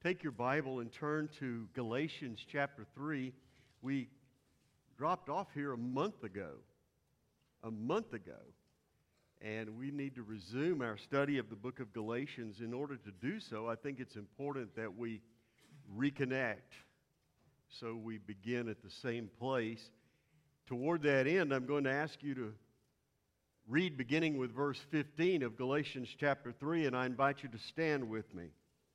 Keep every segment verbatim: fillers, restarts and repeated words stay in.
Take your Bible and turn to Galatians chapter three. We dropped off here a month ago. A month ago. And we need to resume our study of the book of Galatians. In order to do so, I think it's important that we reconnect. So we begin at the same place. Toward that end, I'm going to ask you to read beginning with verse fifteen of Galatians chapter three, and I invite you to stand with me.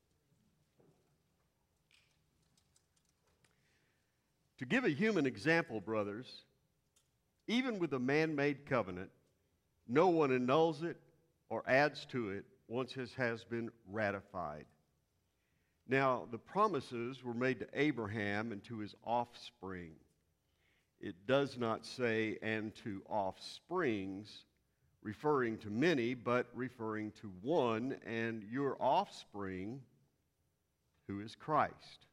To give a human example, brothers, even with a man-made covenant, no one annuls it or adds to it once it has been ratified. Now, the promises were made to Abraham and to his offspring. It does not say, and to offsprings, referring to many, but referring to one, and your offspring, who is Christ.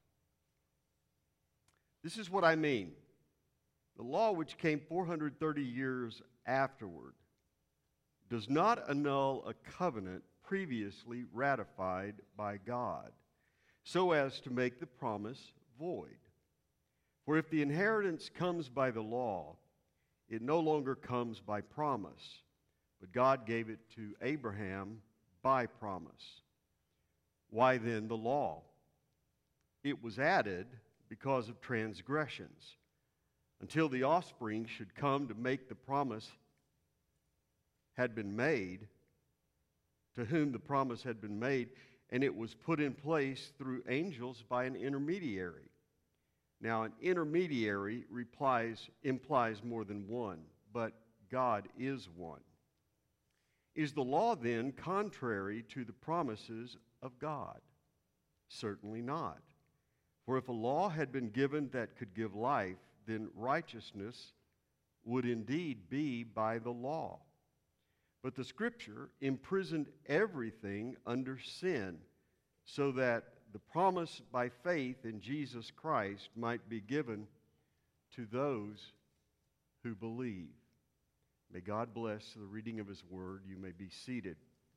This is what I mean. The law which came four hundred thirty years afterward does not annul a covenant previously ratified by God, so as to make the promise void. For if the inheritance comes by the law, it no longer comes by promise, but God gave it to Abraham by promise. Why then the law? It was added because of transgressions, until the offspring should come to make the promise had been made, to whom the promise had been made, and it was put in place through angels by an intermediary. Now, an intermediary replies, implies more than one, but God is one. Is the law then contrary to the promises of God? Certainly not. For if a law had been given that could give life, then righteousness would indeed be by the law. But the Scripture imprisoned everything under sin, so that the promise by faith in Jesus Christ might be given to those who believe. May God bless the reading of His Word. You may be seated.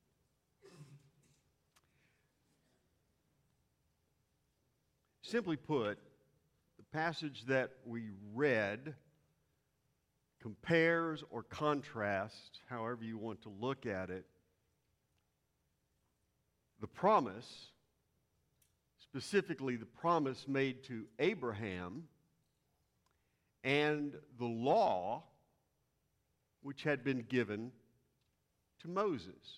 Simply put, the passage that we read compares or contrasts, however you want to look at it, the promise, specifically the promise made to Abraham, and the law which had been given to Moses.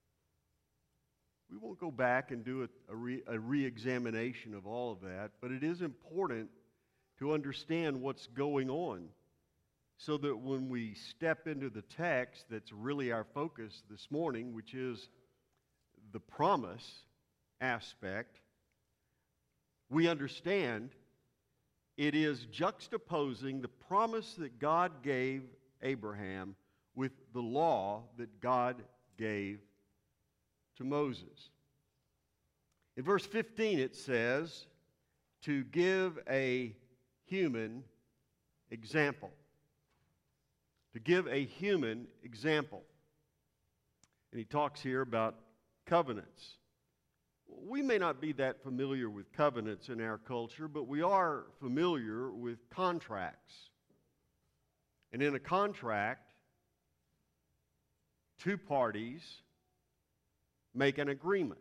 We won't go back and do a, a, re, a re-examination of all of that, but it is important to understand what's going on so that when we step into the text that's really our focus this morning, which is the promise aspect, we understand it is juxtaposing the promise that God gave Abraham with the law that God gave to Moses. In verse fifteen it says, to give a human example. To give a human example. And he talks here about covenants. We may not be that familiar with covenants in our culture, but we are familiar with contracts. And in a contract, two parties make an agreement.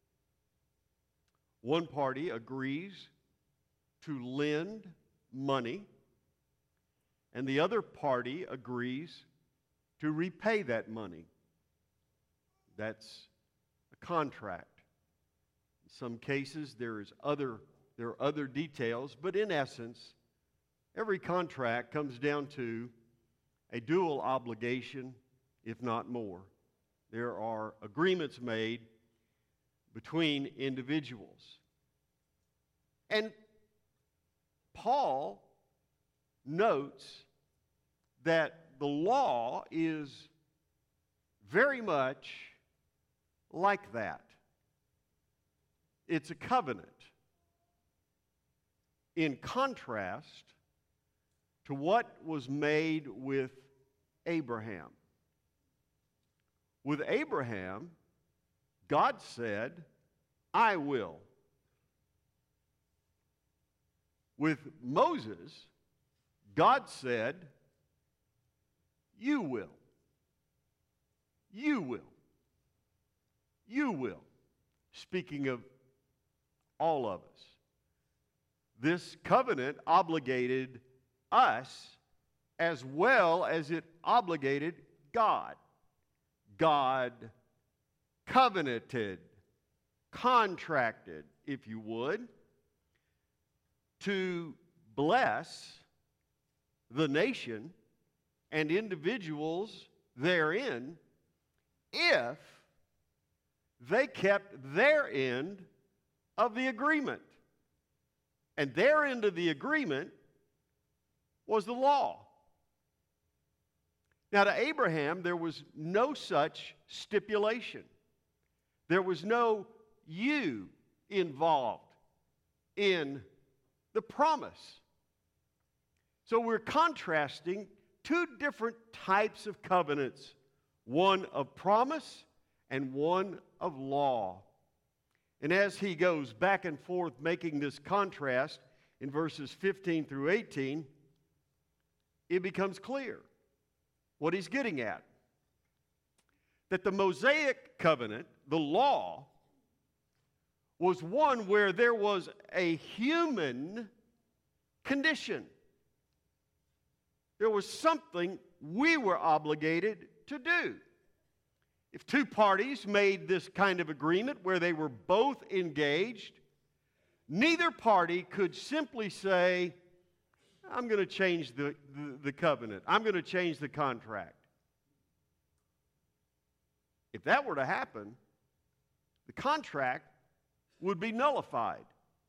One party agrees to lend money, and the other party agrees to repay that money. That's a contract. In some cases, there is other, there are other details, but in essence, every contract comes down to a dual obligation, if not more. There are agreements made between individuals. And Paul notes that the law is very much like that. It's a covenant. In contrast to what was made with Abraham. With Abraham, God said, I will. With Moses, God said, you will. You will. You will. Speaking of all of us. This covenant obligated us as well as it obligated God. God covenanted, contracted, if you would, to bless the nation and individuals therein if they kept their end of the agreement. And their end of the agreement was the law. Now, to Abraham, there was no such stipulation. There was no you involved in the promise. So we're contrasting two different types of covenants, one of promise and one of law. And as he goes back and forth making this contrast in verses fifteen through eighteen, it becomes clear what he's getting at. That the Mosaic covenant, the law, was one where there was a human condition. There was something we were obligated to do. If two parties made this kind of agreement where they were both engaged, neither party could simply say, I'm going to change the, the, the covenant. I'm going to change the contract. If that were to happen, the contract would be nullified.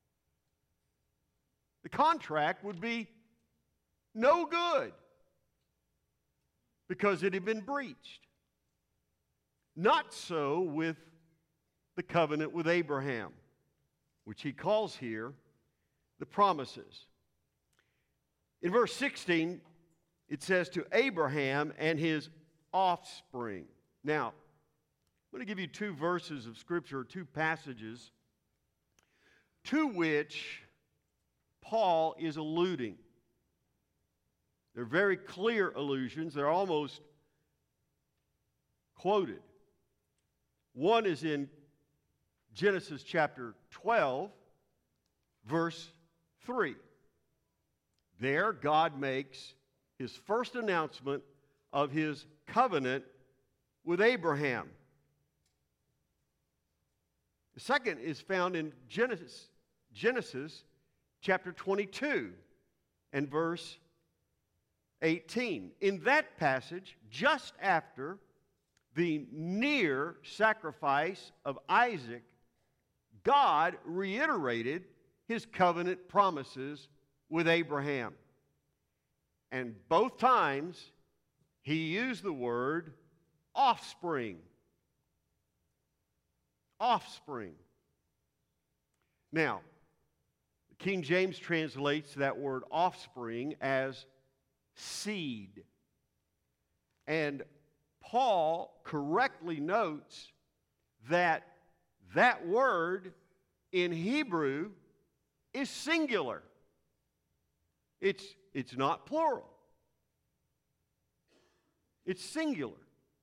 The contract would be no good because it had been breached. Not so with the covenant with Abraham, which he calls here the promises. In verse sixteen, it says to Abraham and his offspring. Now, I'm going to give you two verses of Scripture, two passages, to which Paul is alluding. They're very clear allusions. They're almost quoted. One is in Genesis chapter twelve, verse three. There, God makes his first announcement of his covenant with Abraham. The second is found in Genesis, Genesis chapter twenty-two and verse eighteen. In that passage, just after the near sacrifice of Isaac, God reiterated his covenant promises with Abraham. And both times, he used the word offspring. Offspring. Now, the King James translates that word offspring as seed. And Paul correctly notes that that word in Hebrew is singular. It's, it's not plural. It's singular.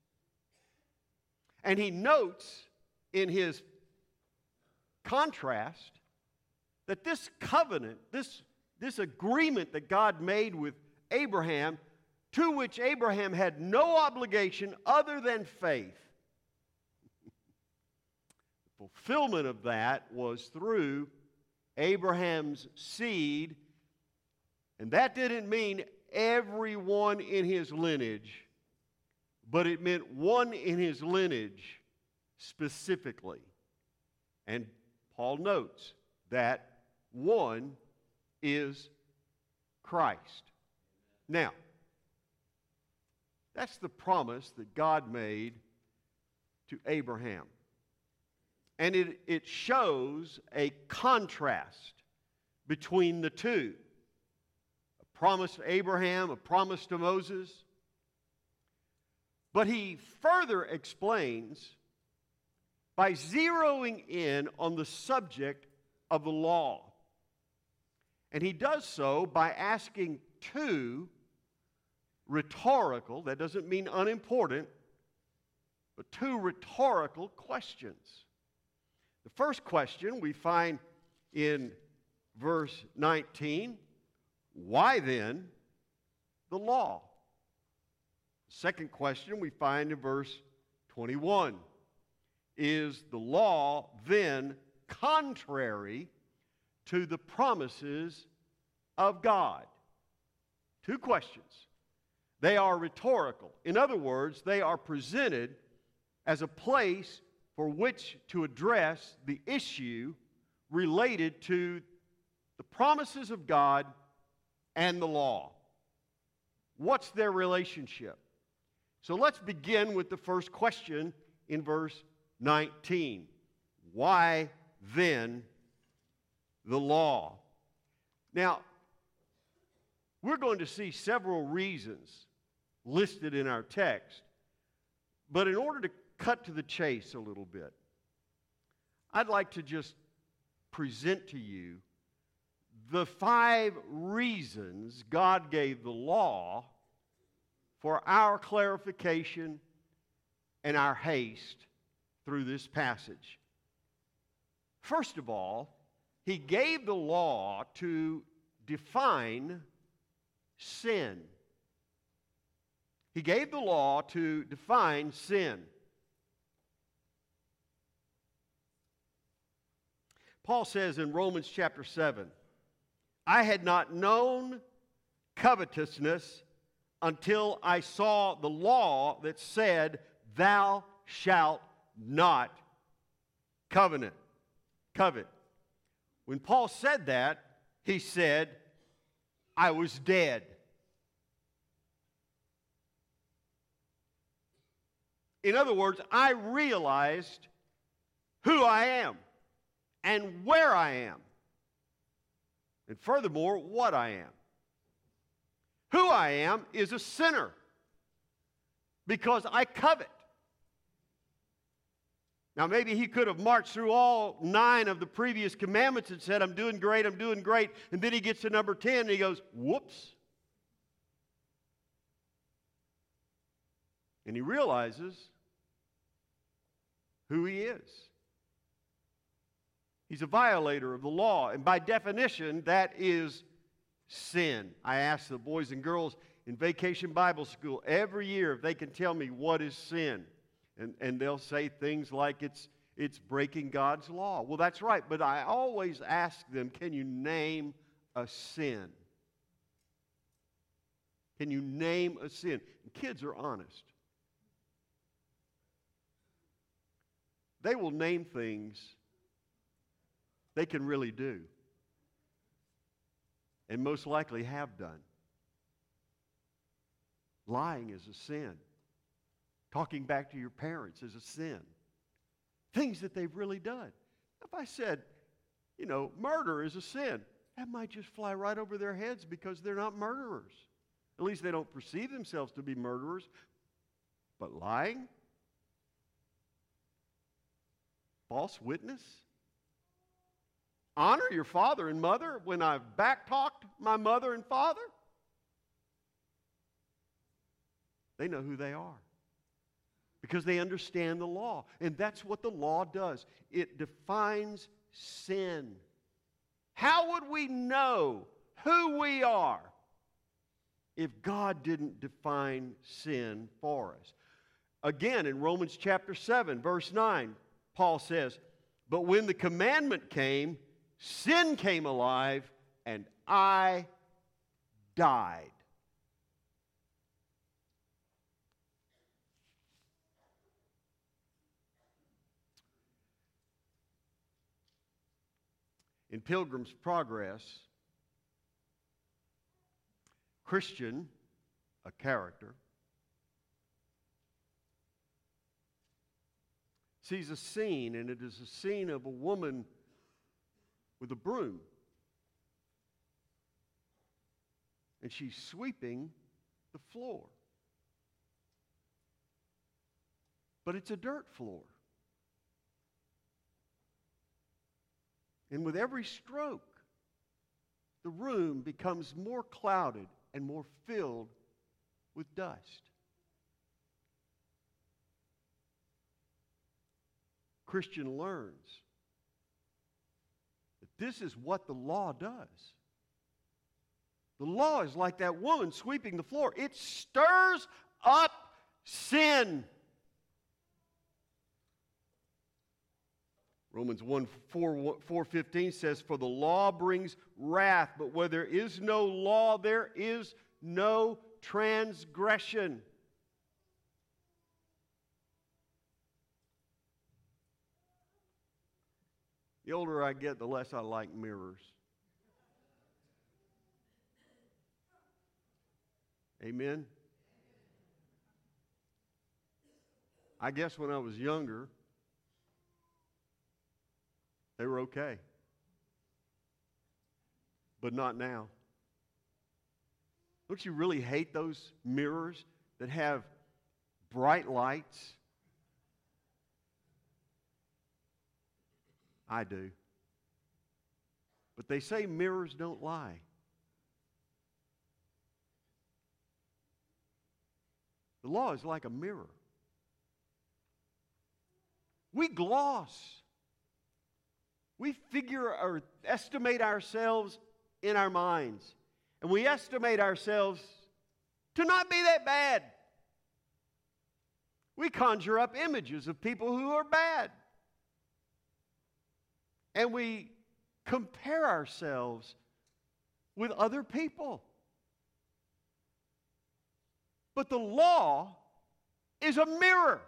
And he notes in his contrast that this covenant, this, this agreement that God made with Abraham, to which Abraham had no obligation other than faith, the fulfillment of that was through Abraham's seed. And that didn't mean everyone in his lineage, but it meant one in his lineage specifically. And Paul notes that one is Christ. Now, that's the promise that God made to Abraham. And it, it shows a contrast between the two. A promise to Abraham, a promise to Moses. But he further explains by zeroing in on the subject of the law. And he does so by asking two rhetorical, that doesn't mean unimportant, but two rhetorical questions. The first question we find in verse nineteen, why then the law? The second question we find in verse twenty-one, is the law then contrary to the promises of God? Two questions. They are rhetorical. In other words, they are presented as a place for which to address the issue related to the promises of God and the law. What's their relationship? So let's begin with the first question in verse nineteen. Why then the law? Now, we're going to see several reasons listed in our text, but in order to cut to the chase a little bit, I'd like to just present to you the five reasons God gave the law for our clarification and our haste through this passage. First of all, He gave the law to define sin. He gave the law to define sin. Paul says in Romans chapter seven, I had not known covetousness until I saw the law that said, thou shalt not covenant, covet. When Paul said that, he said, I was dead. In other words, I realized who I am and where I am. And furthermore, what I am. Who I am is a sinner because I covet. Now, maybe he could have marched through all nine of the previous commandments and said, I'm doing great, I'm doing great. And then he gets to number ten and he goes, whoops. And he realizes who he is. He's a violator of the law, and by definition, that is sin. I ask the boys and girls in Vacation Bible School every year if they can tell me what is sin. And, and they'll say things like it's, it's breaking God's law. Well, that's right, but I always ask them, can you name a sin? Can you name a sin? And kids are honest. They will name things they can really do, and most likely have done. Lying is a sin. Talking back to your parents is a sin. Things that they've really done. If I said, you know, murder is a sin, that might just fly right over their heads because they're not murderers. At least they don't perceive themselves to be murderers. But lying? False witness? Honor your father and mother when I've back-talked my mother and father? They know who they are because they understand the law. And that's what the law does. It defines sin. How would we know who we are if God didn't define sin for us? Again, in Romans chapter seven, verse nine, Paul says, but when the commandment came, sin came alive, and I died. In Pilgrim's Progress, Christian, a character, sees a scene, and it is a scene of a woman with a broom. And she's sweeping the floor. But it's a dirt floor. And with every stroke, the room becomes more clouded and more filled with dust. Christian learns that this is what the law does. The law is like that woman sweeping the floor. It stirs up sin. Romans one four fifteen says, "For the law brings wrath, but where there is no law, there is no transgression." The older I get, the less I like mirrors. Amen? I guess when I was younger, they were okay. But not now. Don't you really hate those mirrors that have bright lights? I do. But they say mirrors don't lie. The law is like a mirror. We gloss. We figure or estimate ourselves in our minds. And we estimate ourselves to not be that bad. We conjure up images of people who are bad. And we compare ourselves with other people. But the law is a mirror.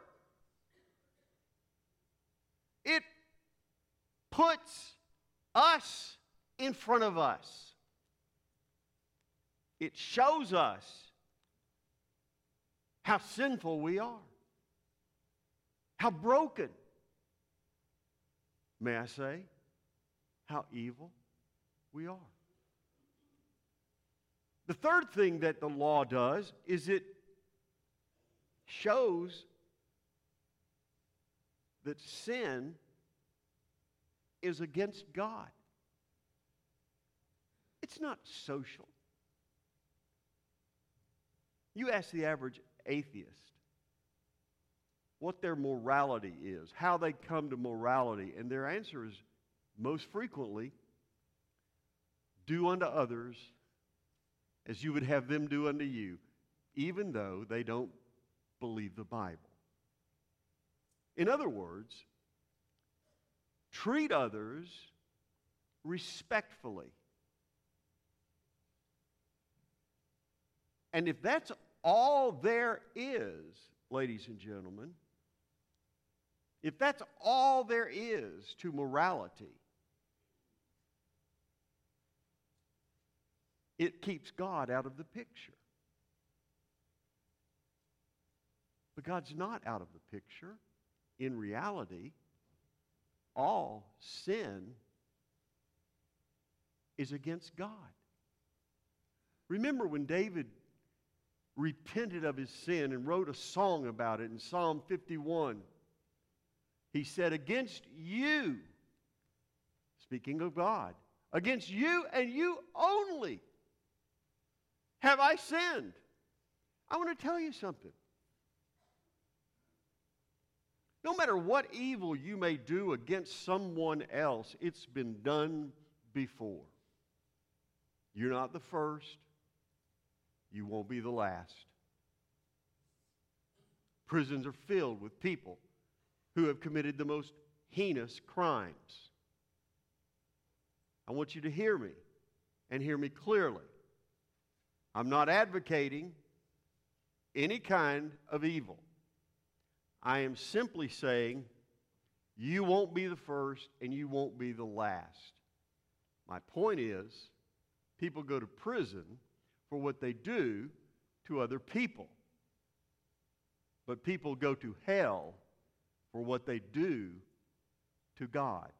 It puts us in front of us. It shows us how sinful we are, how broken, may I say, how evil we are. The third thing that the law does is it shows that sin is against God. It's not social. You ask the average atheist what their morality is, how they come to morality, and their answer is most frequently, do unto others as you would have them do unto you, even though they don't believe the Bible. In other words, treat others respectfully. And if that's all there is, ladies and gentlemen, if that's all there is to morality, it keeps God out of the picture. But God's not out of the picture. In reality, all sin is against God. Remember when David repented of his sin and wrote a song about it in Psalm fifty-one. He said, "Against you," speaking of God, "against you and you only have I sinned." I want to tell you something. No matter what evil you may do against someone else, it's been done before. You're not the first. You won't be the last. Prisons are filled with people who have committed the most heinous crimes. I want you to hear me, and hear me clearly. I'm not advocating any kind of evil. I am simply saying you won't be the first and you won't be the last. My point is, people go to prison for what they do to other people. But people go to hell for what they do to God.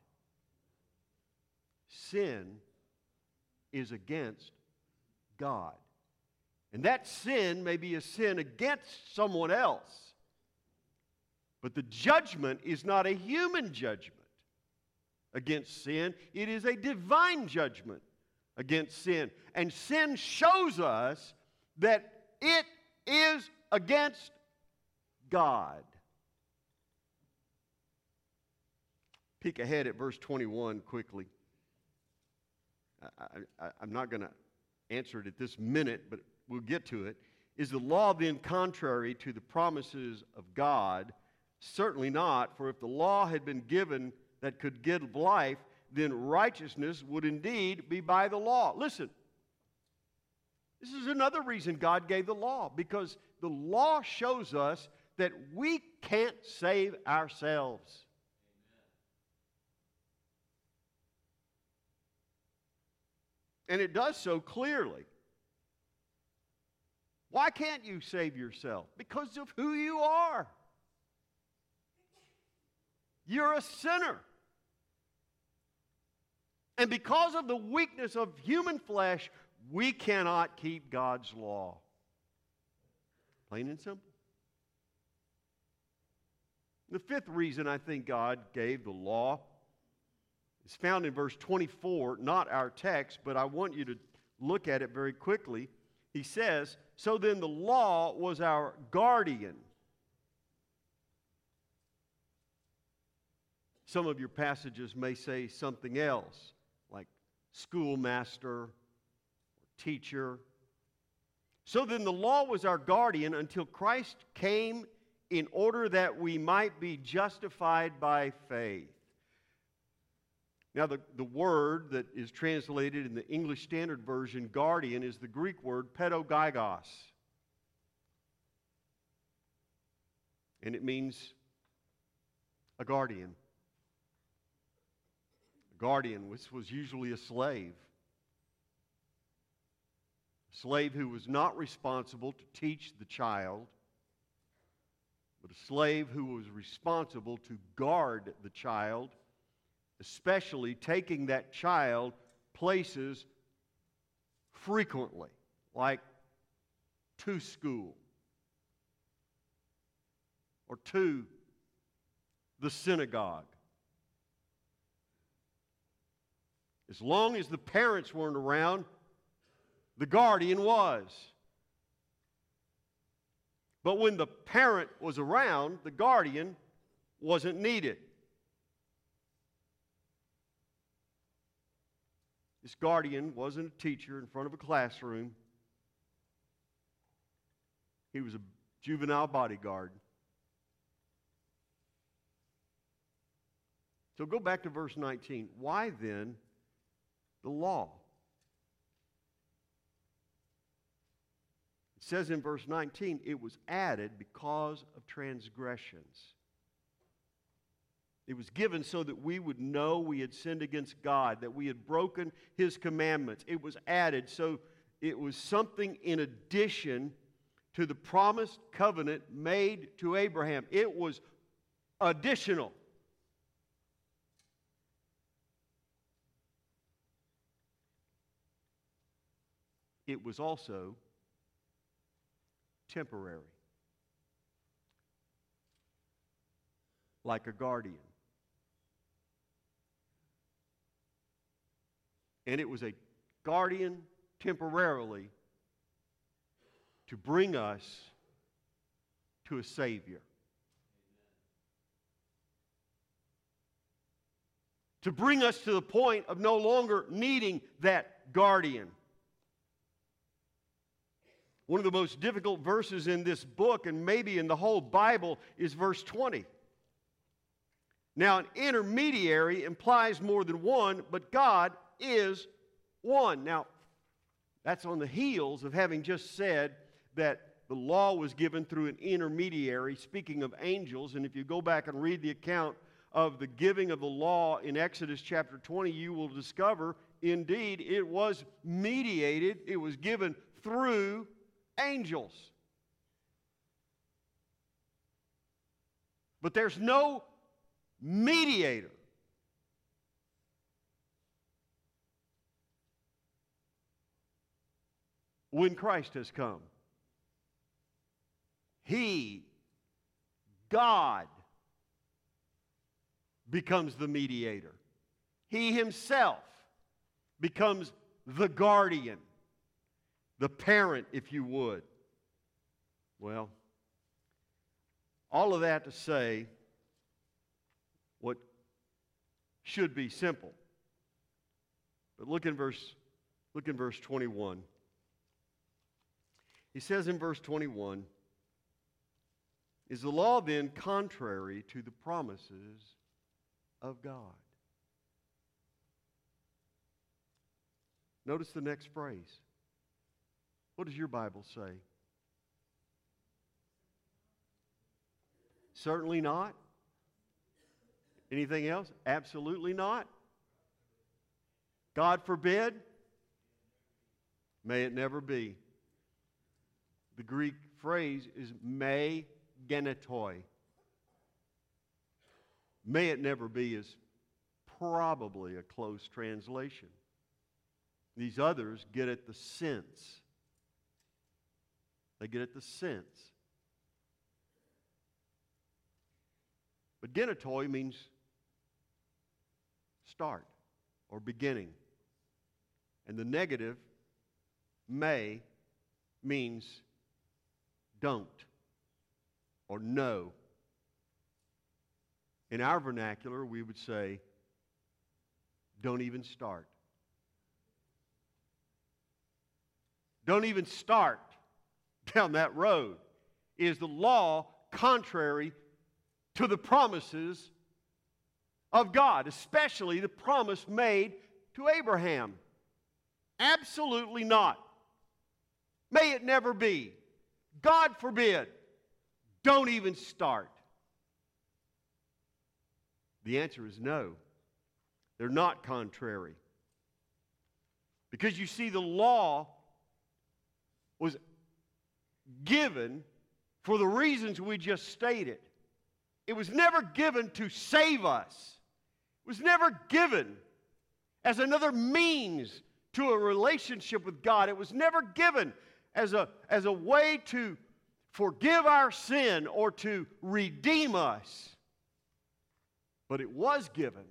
Sin is against God. And that sin may be a sin against someone else. But the judgment is not a human judgment against sin. It is a divine judgment against sin. And sin shows us that it is against God. Peek ahead at verse twenty-one quickly. I, I, I'm not going to answer it at this minute, but we'll get to it. Is the law then contrary to the promises of God? Certainly not, for if the law had been given that could give life, then righteousness would indeed be by the law. Listen, this is another reason God gave the law, because the law shows us that we can't save ourselves. And it does so clearly. Why can't you save yourself? Because of who you are. You're a sinner. And because of the weakness of human flesh, we cannot keep God's law. Plain and simple. The fifth reason I think God gave the law is found in verse twenty-four, not our text, but I want you to look at it very quickly. He says, so then the law was our guardian. Some of your passages may say something else, like schoolmaster, or teacher. So then the law was our guardian until Christ came in order that we might be justified by faith. Now, the, the word that is translated in the English Standard Version, guardian, is the Greek word pedagogos. And it means a guardian. A guardian, which was usually a slave. A slave who was not responsible to teach the child, but a slave who was responsible to guard the child, especially taking that child places frequently, like to school or to the synagogue. As long as the parents weren't around, the guardian was. But when the parent was around, the guardian wasn't needed. This guardian wasn't a teacher in front of a classroom. He was a juvenile bodyguard. So go back to verse nineteen. Why then the law? It says in verse nineteen, it was added because of transgressions. It was given so that we would know we had sinned against God, that we had broken His commandments. It was added, so it was something in addition to the promised covenant made to Abraham. It was additional. It was also temporary, like a guardian. And it was a guardian temporarily to bring us to a Savior. To bring us to the point of no longer needing that guardian. One of the most difficult verses in this book, and maybe in the whole Bible, is verse twenty. Now, an intermediary implies more than one, but God is one. Now, that's on the heels of having just said that the law was given through an intermediary, speaking of angels. And if you go back and read the account of the giving of the law in Exodus chapter twenty, you will discover, indeed, it was mediated, it was given through angels. But there's no mediator. When Christ has come. He, God, becomes the mediator. He Himself becomes the guardian, the parent, if you would. Well, all of that to say what should be simple. But look in verse, look in verse twenty-one. He says in verse twenty-one, is the law then contrary to the promises of God? Notice the next phrase. What does your Bible say? Certainly not. Anything else? Absolutely not. God forbid. May it never be. The Greek phrase is me genetoi. May it never be is probably a close translation. These others get at the sense. They get at the sense. But genetoi means start or beginning. And the negative, may, means don't or no. In our vernacular, we would say, don't even start. Don't even start down that road. Is the law contrary to the promises of God, especially the promise made to Abraham? Absolutely not. May it never be. God forbid. Don't even start. The answer is no. They're not contrary. Because you see, the law was given for the reasons we just stated. It was never given to save us. It was never given as another means to a relationship with God. It was never given as a, as a way to forgive our sin or to redeem us. But it was given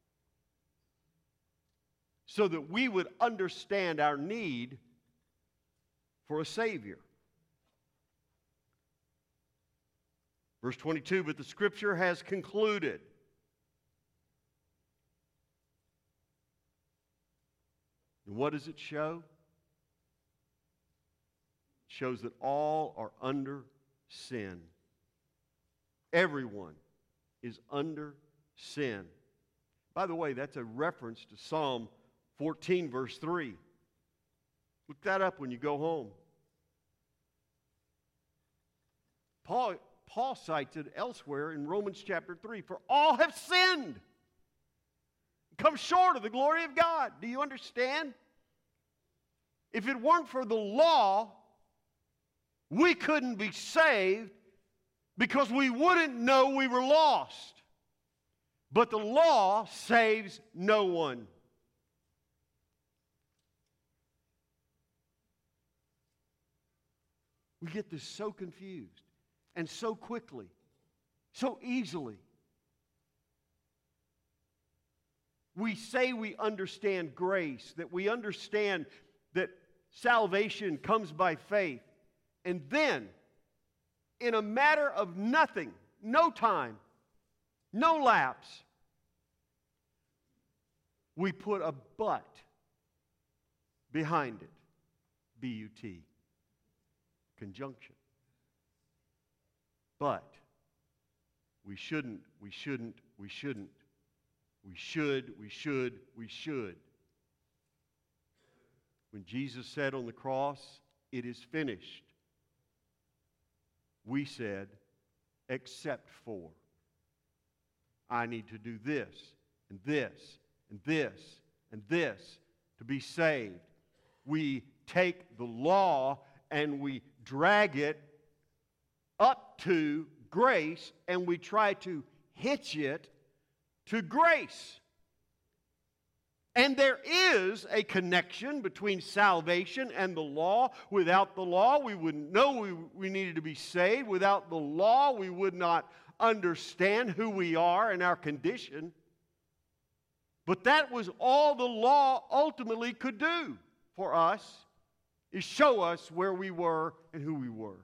so that we would understand our need for a Savior. Verse twenty-two, but the Scripture has concluded. And what does it show? It shows that all are under sin. Everyone is under sin. By the way, that's a reference to Psalm fourteen, verse three. Look that up when you go home. Paul, Paul cites it elsewhere in Romans chapter three. For all have sinned, come short of the glory of God. Do you understand? If it weren't for the law, we couldn't be saved because we wouldn't know we were lost. But the law saves no one. We get this so confused and so quickly, so easily. We say we understand grace, that we understand that salvation comes by faith. And then, in a matter of nothing, no time, no lapse, we put a but behind it. B U T. Conjunction. But we shouldn't, we shouldn't, we shouldn't. We should, we should, we should. When Jesus said on the cross, it is finished, we said, except for. I need to do this, and this, and this, and this to be saved. We take the law and we drag it up to grace, and we try to hitch it to grace. And there is a connection between salvation and the law. Without the law, we wouldn't know we, we needed to be saved. Without the law, we would not understand who we are and our condition. But that was all the law ultimately could do. for us is show us where we were and who we were.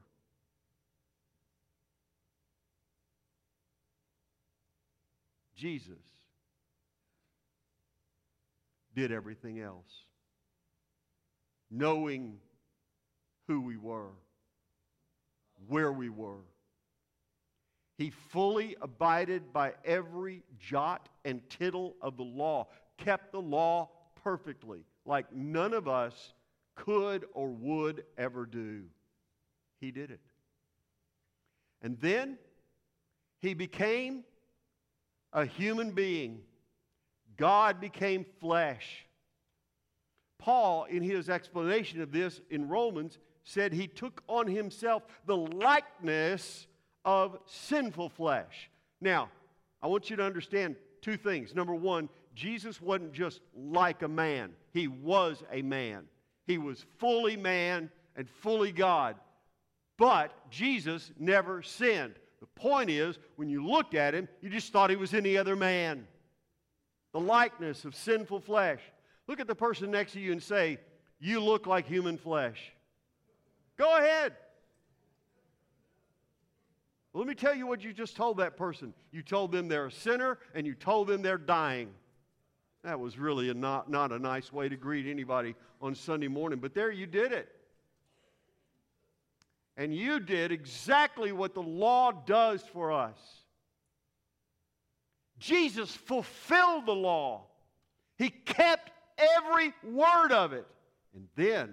Jesus did everything else, knowing who we were, where we were. He fully abided by every jot and tittle of the law, kept the law perfectly, like none of us could or would ever do. He did it. And then he became a human being. God became flesh. Paul, in his explanation of this in Romans, said he took on himself the likeness of sinful flesh. Now, I want you to understand two things. Number one, Jesus wasn't just like a man. He was a man. He was fully man and fully God. But Jesus never sinned. The point is, when you looked at him, you just thought he was any other man. The likeness of sinful flesh. Look at the person next to you and say, "You look like human flesh." Go ahead. Well, let me tell you what you just told that person. You told them they're a sinner, and you told them they're dying. That was really a not, not a nice way to greet anybody on Sunday morning, but there you did it. And you did exactly what the law does for us. Jesus fulfilled the law. He kept every word of it. And then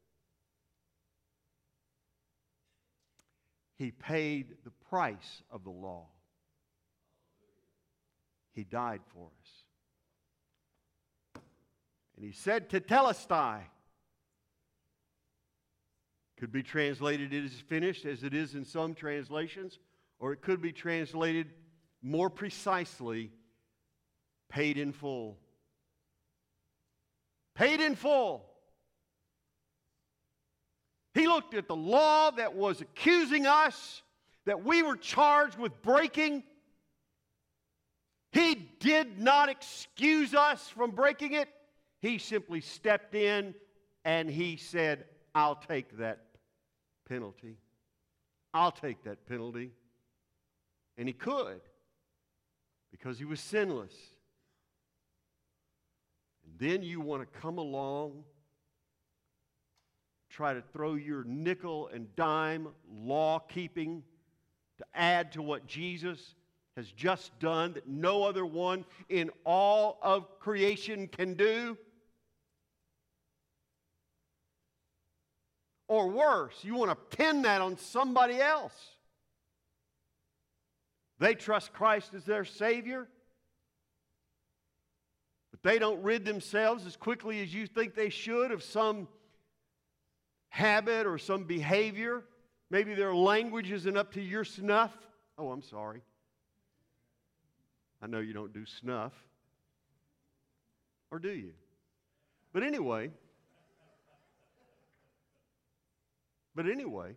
He paid the price of the law. He died for us. And He said, "Tetelestai." Could be translated, "it is finished," as it is in some translations, or it could be translated more precisely, "paid in full." Paid in full. He looked at the law that was accusing us, that we were charged with breaking. He did not excuse us from breaking it. He simply stepped in and He said, "I'll take that penalty. I'll take that penalty." And He could, because He was sinless. And then you want to come along, try to throw your nickel and dime law-keeping to add to what Jesus has just done that no other one in all of creation can do. Or worse, you want to pin that on somebody else. They trust Christ as their Savior, but they don't rid themselves as quickly as you think they should of some habit or some behavior. Maybe their language isn't up to your snuff. Oh, I'm sorry. I know you don't do snuff. Or do you? But anyway, but anyway,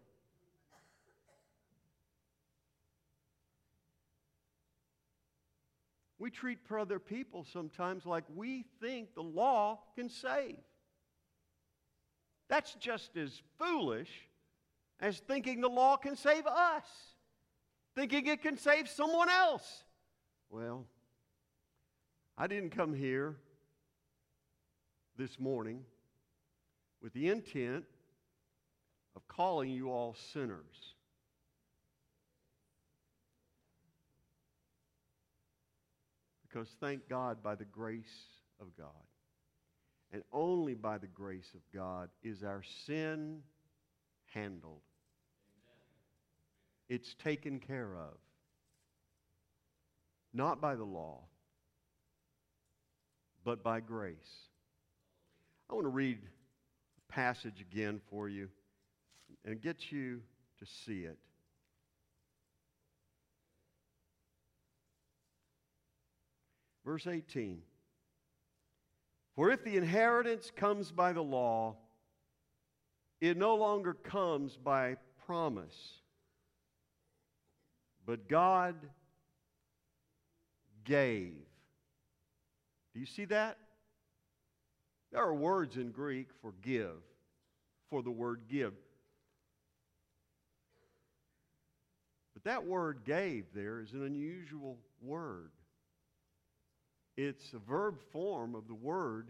we treat other people sometimes like we think the law can save. That's just as foolish as thinking the law can save us, thinking it can save someone else. Well, I didn't come here this morning with the intent of calling you all sinners. Because thank God, by the grace of God, and only by the grace of God, is our sin handled. It's taken care of. Not by the law, but by grace. I want to read a passage again for you and get you to see it. Verse eighteen. "For if the inheritance comes by the law, it no longer comes by promise. But God gave." Do you see that? There are words in Greek for give, for the word give. But that word gave there is an unusual word. It's a verb form of the word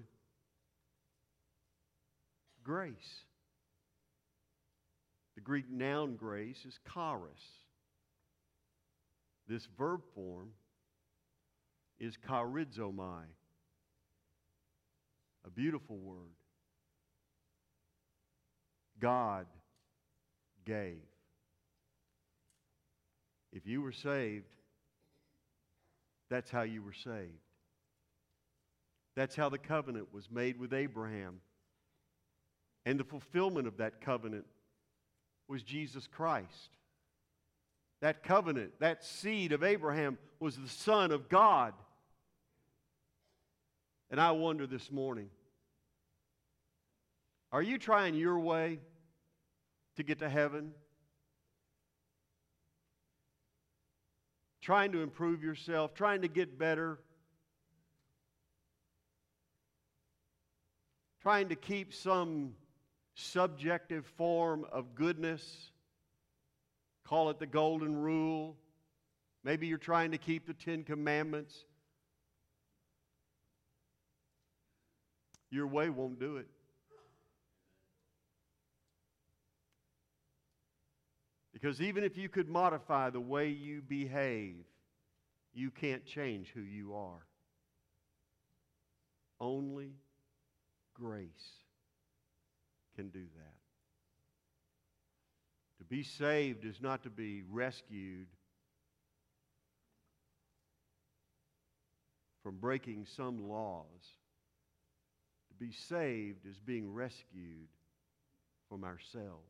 grace. The Greek noun grace is charis. This verb form is charizomai, a beautiful word. God gave. If you were saved, that's how you were saved. That's how the covenant was made with Abraham. And the fulfillment of that covenant was Jesus Christ. That covenant, that seed of Abraham was the Son of God. And I wonder this morning, are you trying your way to get to heaven? Trying to improve yourself, trying to get better, trying to keep some subjective form of goodness? Call it the golden rule. Maybe you're trying to keep the Ten Commandments. Your way won't do it. Because even if you could modify the way you behave, you can't change who you are. Only grace can do that. To be saved is not to be rescued from breaking some laws. To be saved is being rescued from ourselves.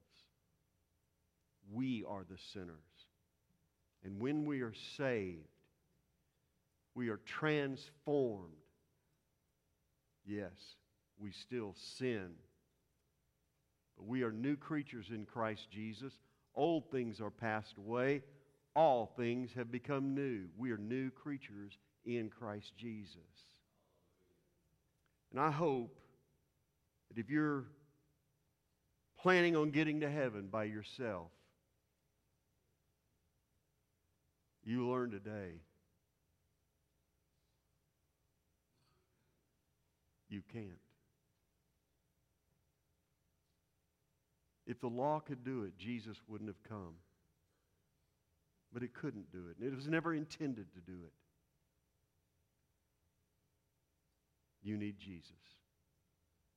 We are the sinners. And when we are saved, we are transformed. Yes, we still sin. But we are new creatures in Christ Jesus. Old things are passed away. All things have become new. We are new creatures in Christ Jesus. And I hope that if you're planning on getting to heaven by yourself, you learn today you can't. If the law could do it, Jesus wouldn't have come. But it couldn't do it. And it was never intended to do it. You need Jesus.